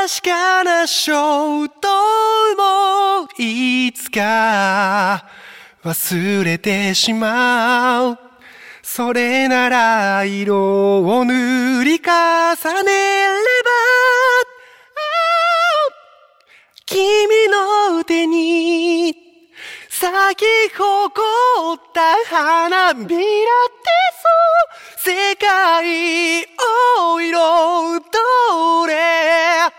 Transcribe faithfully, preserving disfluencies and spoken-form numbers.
かな衝動もいつか忘れてしまう。それなら色を塗り重ねれば、君の手に咲き誇った花びらってそう、世界を彩れ。